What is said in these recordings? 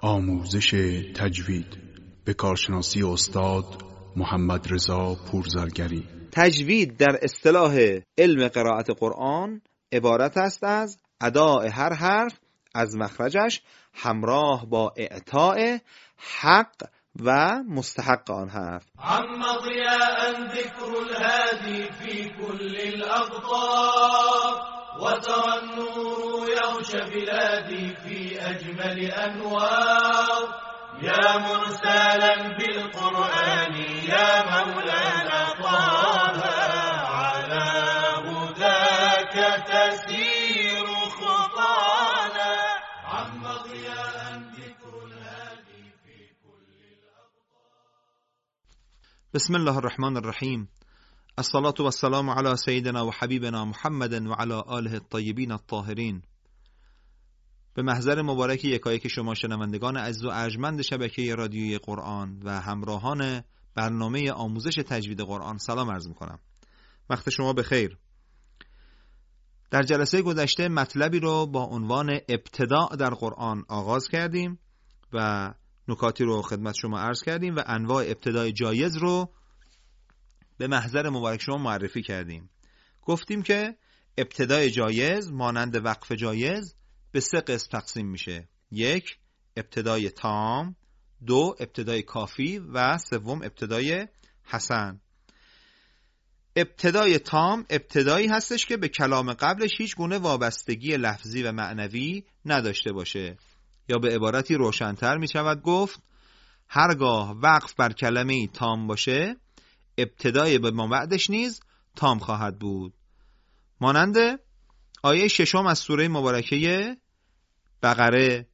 آموزش تجوید به کارشناسی استاد محمد رضا پورزرگری. تجوید در اصطلاح علم قرائت قرآن عبارت است از اداء هر حرف از مخرجش همراه با اعطاء حق و مستحق آن حرف. عم ضیاء ذکر الهادی فی کل الاقطار وترى النور يغشى بلادي في أجمل أنوار يا مرسلا بالقرآن يا مولانا طه على هداك تسير خطانا عم ضياء ذكر الهادي في كل الأقطار. بسم الله الرحمن الرحیم. الصلاة والسلام على سيدنا و حبیبنا محمد و علی آله الطیبین الطاهرین. به محضر مبارک یکایک شما شنوندگان عزیز و ارجمند شبکه رادیویی قرآن و همراهان برنامه آموزش تجوید قرآن سلام عرض می‌کنم. وقت شما بخیر. در جلسه گذشته مطلبی رو با عنوان ابتداء در قرآن آغاز کردیم و نکاتی رو خدمت شما عرض کردیم و انواع ابتدای جایز رو به محضر مبارک شما معرفی کردیم. گفتیم که ابتدای جایز مانند وقف جایز به 3 قسم تقسیم میشه. 1 ابتدای تام، 2 ابتدای کافی و 3 ابتدای حسن. ابتدای تام ابتدایی هستش که به کلام قبلش هیچ گونه وابستگی لفظی و معنوی نداشته باشه، یا به عبارتی روشن‌تر میشود گفت هرگاه وقف بر کلمه‌ای تام باشه ابتدای به ما بعدش نیز تام خواهد بود. مانند آیه 6 از سوره مبارکه بقره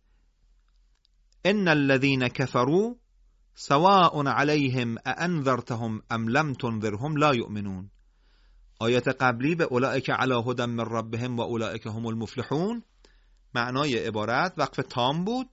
ان الذين كفروا سواء عليهم أأنذرتهم ام لم تنذرهم لا يؤمنون. آیات قبلی به اولئک علی هدی من ربهم و اولئک هم المفلحون معنای عبارت وقف تام بود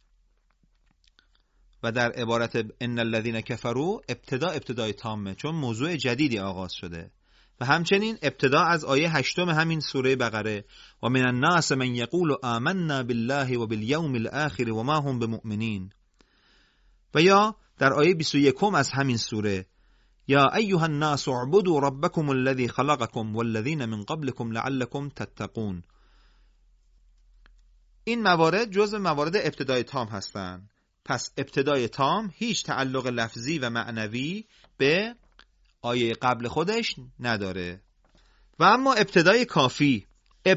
و در عبارت ان الذين كفروا ابتدای تامه چون موضوع جدیدی آغاز شده. و همچنین ابتدا از آیه 8 همین سوره بقره و من الناس من یقول آمنا بالله و بالیوم الاخر و ما هم بمؤمنین. و یا در آیه 21 از همین سوره یا ایها الناس اعبدوا ربکم الذی خلقکم والذین من قبلکم لعلکم تتقون. این موارد جزء موارد ابتدای تام هستند. پس ابتدای تام هیچ تعلق لفظی و معنوی به آیه قبل خودش نداره. و اما ابتدای کافی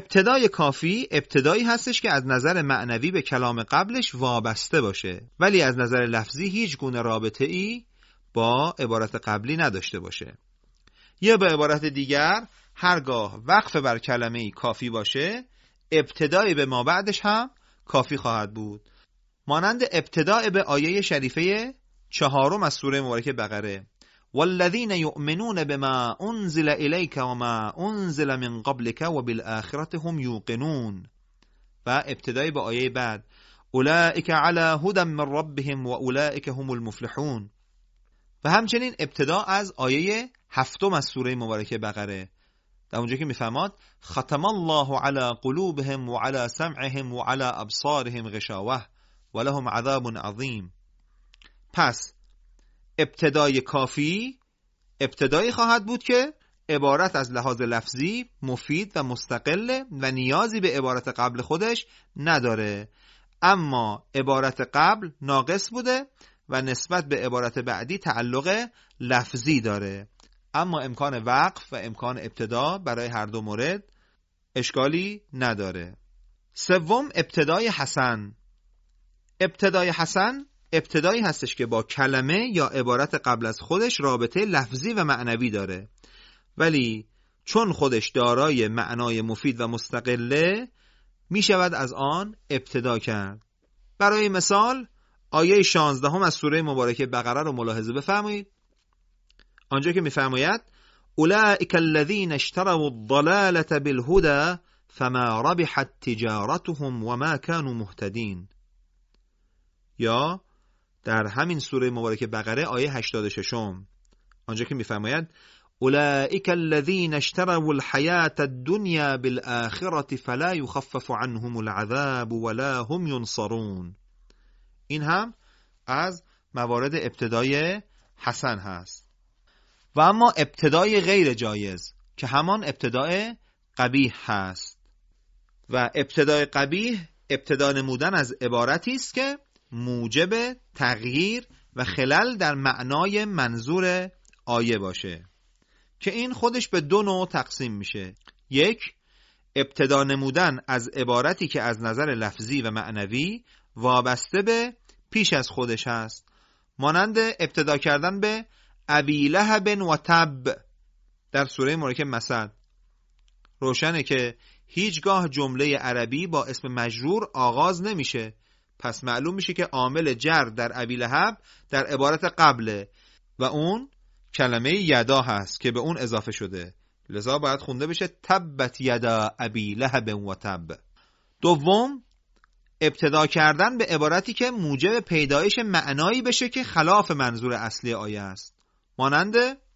ابتدایی هستش که از نظر معنوی به کلام قبلش وابسته باشه ولی از نظر لفظی هیچ گونه رابطه ای با عبارت قبلی نداشته باشه. یا به عبارت دیگر هرگاه وقف بر کلمه‌ای کافی باشه ابتدای به ما بعدش هم کافی خواهد بود. مانند ابتداء به آیه شریفه 4 از سوره مبارکه بقره والذین یؤمنون بما انزل الیک و ما انزل من قبلک و بالآخرة هم یوقنون. و ابتدای به آیه بعد اولئک علی هدی من ربهم و اولئک هم المفلحون. و همچنین ابتدا از آیه 7 از سوره مبارکه بقره در اونجا که میفرماد ختم الله علی قلوبهم و علی سمعهم و علی ابصارهم غشاوه ولهم عذاب عظیم. پس ابتدای کافی ابتدایی خواهد بود که عبارت از لحاظ لفظی مفید و مستقله و نیازی به عبارت قبل خودش نداره، اما عبارت قبل ناقص بوده و نسبت به عبارت بعدی تعلق لفظی داره، اما امکان وقف و امکان ابتدا برای هر دو مورد اشکالی نداره. 3 ابتدای حسن. ابتدای حسن ابتدایی هستش که با کلمه یا عبارت قبل از خودش رابطه لفظی و معنوی داره ولی چون خودش دارای معنای مفید و مستقله می شود از آن ابتدا کرد. برای مثال آیه 16 از سوره مبارکه بقره رو ملاحظه بفرمایید. آنجا که می فرماید اولئک الذین اشتروا الضلالة بالهدى فما ربحت تجارتهم وما كانوا مهتدین. یا در همین سوره مبارکه بقره آیه 86 آنجا که می‌فرماید اولئک الذین اشتروا الحیاة الدنیا بالآخرة فلا یخفف عنهم العذاب ولا هم ینصرون. این هم از موارد ابتدای حسن هست. و اما ابتدای غیر جایز که همان ابتدای قبیح هست. و ابتدای قبیح ابتدا نمودن از عبارتی است که موجب تغییر و خلل در معنای منظور آیه باشه که این خودش به دو نوع تقسیم میشه. یک، ابتدا نمودن از عبارتی که از نظر لفظی و معنوی وابسته به پیش از خودش هست، مانند ابتدا کردن به ابی لهب و تب در سوره مبارکه مثل. روشنه که هیچگاه جمله عربی با اسم مجرور آغاز نمیشه، پس معلوم میشه که عامل جر در ابی لهب در عبارت قبله و اون کلمه یدا هست که به اون اضافه شده، لذا باید خونده بشه تبت یدا ابی لهب و تب. دوم، ابتدا کردن به عبارتی که موجب پیدایش معنایی بشه که خلاف منظور اصلی آیه است، مانند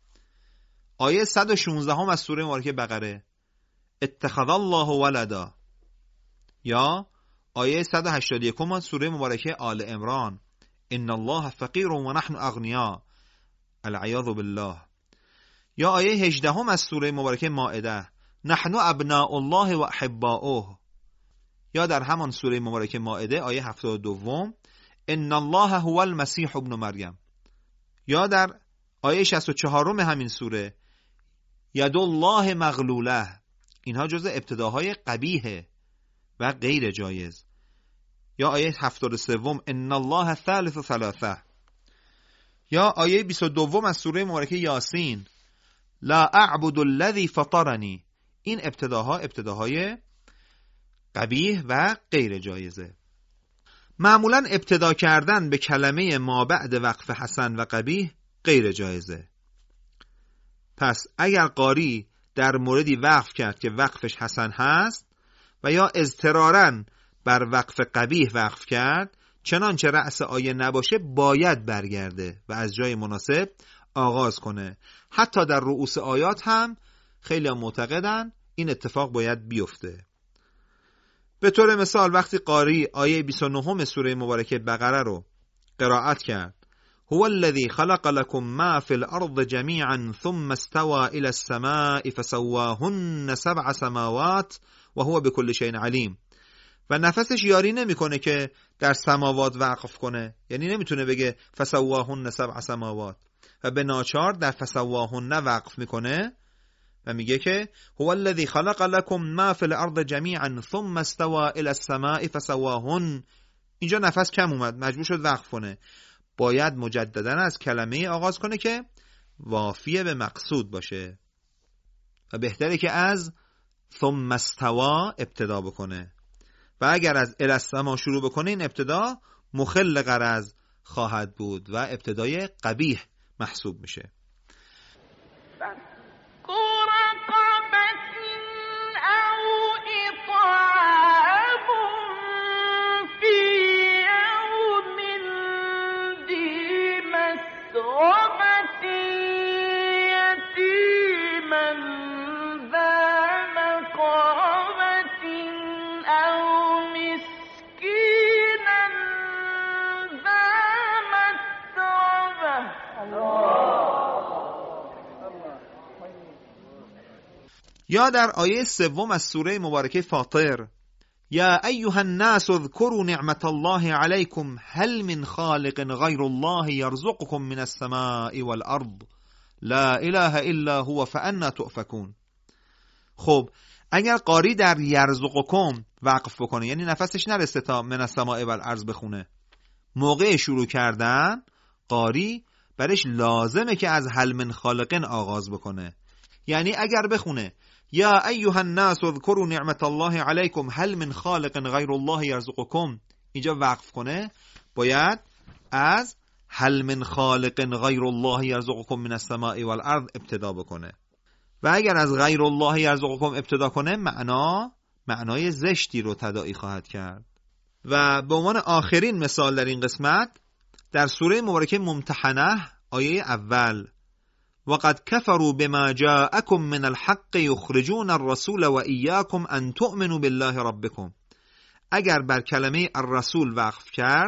آیه 116 از سوره مبارکه بقره اتخذ الله ولدا، یا آیه 181 از سوره مبارکه آل عمران ان الله فقیر و نحن اغنیا العیاذ بالله، یا آیه 18 از سوره مبارکه مائده نحن ابناء الله و احباؤه، یا در همان سوره مبارکه مائده آیه 72 ان الله هو المسیح ابن مریم، یا در آیه 64 همین سوره ید الله مغلوله. اینها جزء ابتداهای قبیحه و غیر جایز. یا آیه 73 ان الله ثالث ثلاثه، یا آیه 22 از سوره مبارکه یاسین لا اعبد الذی فطرنی. این ابتداهای قبیح و غیر جایزه. معمولا ابتدا کردن به کلمه ما بعد وقف حسن و قبیح غیر جایزه. پس اگر قاری در موردی وقف کرد که وقفش حسن هست و یا اضطراراً بر وقف قبیح وقف کرد، چنانچه رأس آیه نباشه باید برگرده و از جای مناسب آغاز کنه. حتی در رؤوس آیات هم خیلی معتقدن این اتفاق باید بیفته. به طور مثال وقتی قاری آیه 29 سوره مبارکه بقره رو قرائت کرد هو الذی خلق لكم ما فی الارض جمیعا ثم استوى الى السماء فسواهن 7 سماوات و هو بكل شیء علیم، و نفسش یاری نمیکنه که در سماوات وقف کنه، یعنی نمیتونه بگه فسواهن 7 سماوات و به ناچار در فسواهن وقف میکنه و میگه که هو الذی خلق لكم ما فی الارض جمیعا ثم استوى الى السماء فسواهن. اینجا نفس کم اومد، مجبور شد وقف کنه. باید مجددا از کلمه آغاز کنه که وافیه به مقصود باشه و بهتره که از ثم استوى ابتدا بکنه، و اگر از الی السما شروع بکنه این ابتدا مخل غرض خواهد بود و ابتدای قبیح محسوب میشه. یا در آیه 3 از سوره مبارکه فاطر یا ایها الناس اذكروا نعمت الله علیکم هل من خالق غیر الله یرزقکم من السماء والارض لا اله الا هو فانا تؤفکون. خب اگر قاری در یرزقکم وقف بکنه، یعنی نفسش نرسه تا من السماء والارض بخونه، موقع شروع کردن قاری برش لازمه که از هل من خالق آغاز بکنه. یعنی اگر بخونه یا ایها الناس اذكروا نعمت الله علیکم هل من خالق غیر الله یرزقکم، اینجا وقف کنه، باید از هل من خالق غیر الله یرزقکم من السماء والارض ابتدا بکنه. و اگر از غیر الله یرزقکم ابتدا کنه معنای زشتی رو تداعی خواهد کرد. و به عنوان آخرین مثال در این قسمت در سوره مبارکه ممتحنه آیه اول وقد كفروا بما جاءكم من الحق يخرجون الرسول وإياكم أن تؤمنوا بالله ربكم. اگر بر کلمه الرسول وقف کرد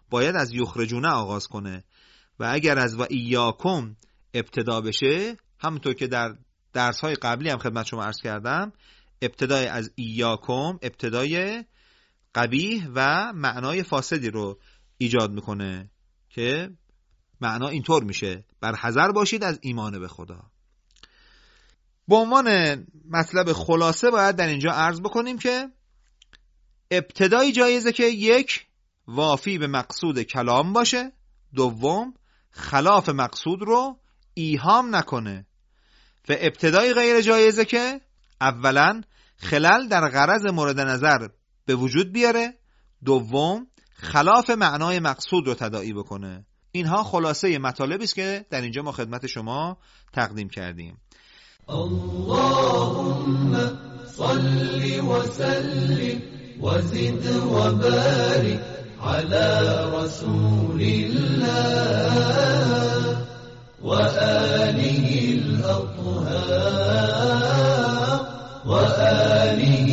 باید از یخرجونه آغاز کنه و اگر از و ایاکم ابتدا بشه، همونطور که در درس‌های قبلی هم خدمت شما عرض کردم، ابتدای از ایاکم ابتدای قبیح و معنای فاسدی رو ایجاد میکنه که معنا اینطور میشه: بر حذر باشید از ایمان به خدا. به عنوان مطلب خلاصه باید در اینجا عرض بکنیم که ابتدای جایزه که یک، وافی به مقصود کلام باشه، دوم خلاف مقصود رو ایهام نکنه، و ابتدای غیر جایزه که اولا خلل در غرض مورد نظر به وجود بیاره، دوم خلاف معنای مقصود رو تداعی بکنه. اینها خلاصه مطالبی است که در اینجا ما خدمت شما تقدیم کردیم. اللهم صل وسلم وزد وبارك على رسول الله وآله الأطهار وآله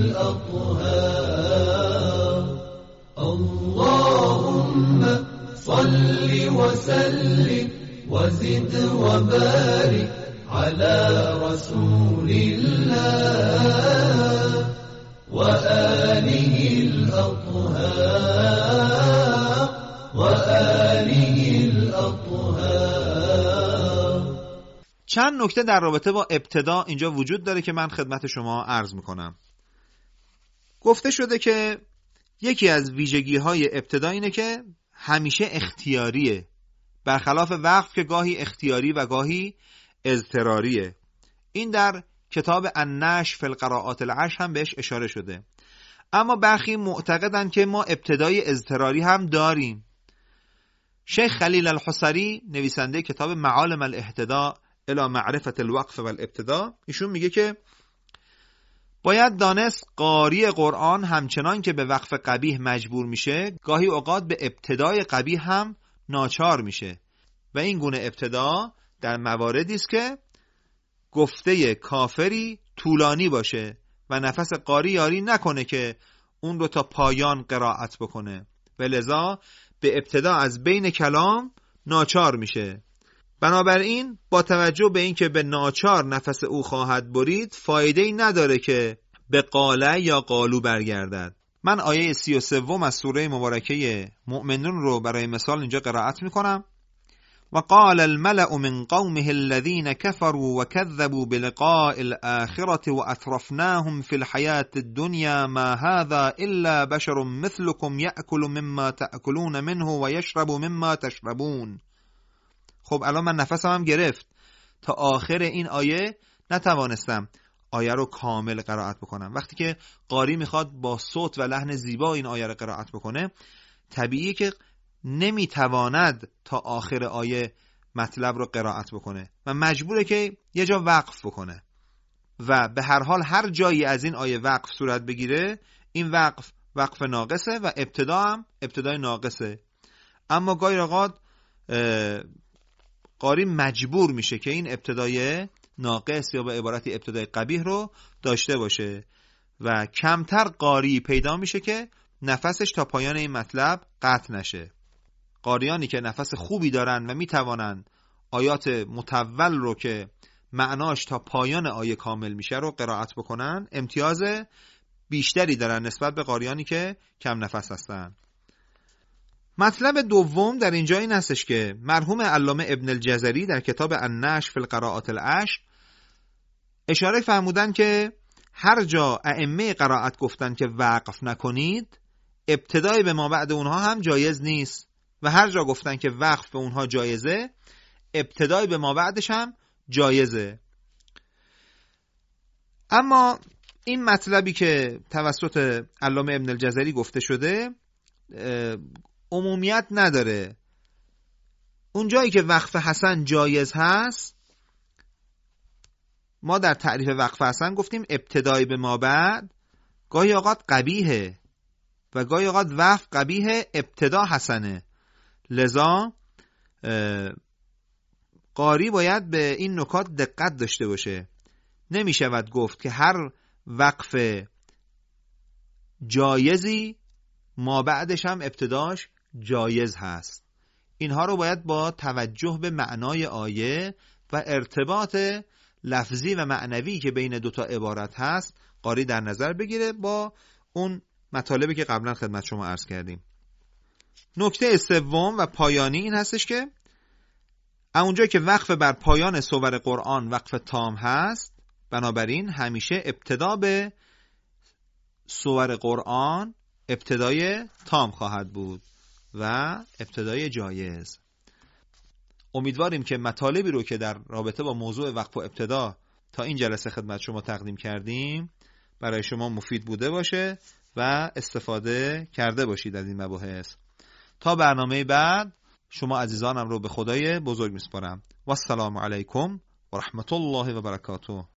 الأطهار. اللهم صل وسلم وزد وبارك على رسول الله وآله الأطهار وآله الأطهار. چند نکته در رابطه با ابتدا اینجا وجود داره که من خدمت شما عرض میکنم. گفته شده که یکی از ویژگی‌های ابتدا اینه که همیشه اختیاریه، برخلاف وقف که گاهی اختیاری و گاهی اضطراریه. این در کتاب النشر فی القراءات العشر هم بهش اشاره شده. اما برخی معتقدن که ما ابتدای اضطراری هم داریم. شیخ خلیل الحصری نویسنده کتاب معالم الاهتداء الی معرفت الوقف و الابتدا، ایشون میگه که باید دانست قاری قرآن همچنان که به وقف قبیح مجبور میشه، گاهی اوقات به ابتدای قبیح هم ناچار میشه و این گونه ابتدا در مواردی است که گفته کافری طولانی باشه و نفس قاری یاری نکنه که اون رو تا پایان قرائت بکنه و لذا به ابتدا از بین کلام ناچار میشه. بنابراین با توجه به این که به ناچار نفس او خواهد برید، فایده‌ای نداره که به قاله یا قالو برگردد. من آیه 33 از سوره مبارکه مؤمنون رو برای مثال اینجا قرائت میکنم. وقال الملأ من قومه الذين كفروا وكذبوا بلقاء الآخرة وأترفناهم في الحياة الدنيا ما هذا إلا بشر مثلكم يأكل مما تأكلون منه ويشرب مما تشربون. خب الان من نفسم هم گرفت، تا آخر این آیه نتوانستم آیه رو کامل قرائت بکنم. وقتی که قاری میخواد با صوت و لحن زیبا این آیه رو قرائت بکنه، طبیعیه که نمیتواند تا آخر آیه مطلب رو قرائت بکنه و مجبوره که یه جا وقف بکنه و به هر حال هر جایی از این آیه وقف صورت بگیره، این وقف ناقصه و ابتدا هم ابتدای ناقصه. اما گاهی اوقات قاری مجبور میشه که این ابتدای ناقص یا به عبارتی ابتدای قبیح رو داشته باشه و کمتر قاری پیدا میشه که نفسش تا پایان این مطلب قطع نشه. قاریانی که نفس خوبی دارن و میتوانن آیات مطول رو که معناش تا پایان آیه کامل میشه رو قرائت بکنن، امتیاز بیشتری دارن نسبت به قاریانی که کم نفس هستن. مطلب دوم در اینجا این هستش که مرحوم علامه ابن الجزری در کتاب النشر فی القراءات العشر اشاره فرمودن که هر جا ائمه قرائت گفتن که وقف نکنید، ابتدای به ما بعد اونها هم جایز نیست و هر جا گفتن که وقف به اونها جایزه، ابتدای به ما بعدش هم جایزه. اما این مطلبی که توسط علامه ابن الجزری گفته شده عمومیت نداره. اون جایی که وقف حسن جایز هست، ما در تعریف وقف حسن گفتیم ابتدای به ما بعد گاهی اوقات قبیحه و گاهی اوقات وقف قبیحه، ابتدا حسنه. لذا قاری باید به این نکات دقت داشته باشه. نمی شود گفت که هر وقف جایزی ما بعدش هم ابتداش جایز هست. اینها رو باید با توجه به معنای آیه و ارتباط لفظی و معنوی که بین دوتا عبارت هست قاری در نظر بگیره با اون مطالبی که قبلا خدمت شما عرض کردیم. نکته سوم و پایانی این هستش که اونجا که وقف بر پایان سور قرآن وقف تام هست، بنابراین همیشه ابتدا به سور قرآن ابتدای تام خواهد بود و ابتدای جایز. امیدواریم که مطالبی رو که در رابطه با موضوع وقف و ابتدا تا این جلسه خدمت شما تقدیم کردیم برای شما مفید بوده باشه و استفاده کرده باشید از این مباحث. تا برنامه بعد شما عزیزانم رو به خدای بزرگ میسپارم. و السلام علیکم و رحمت الله و برکاته.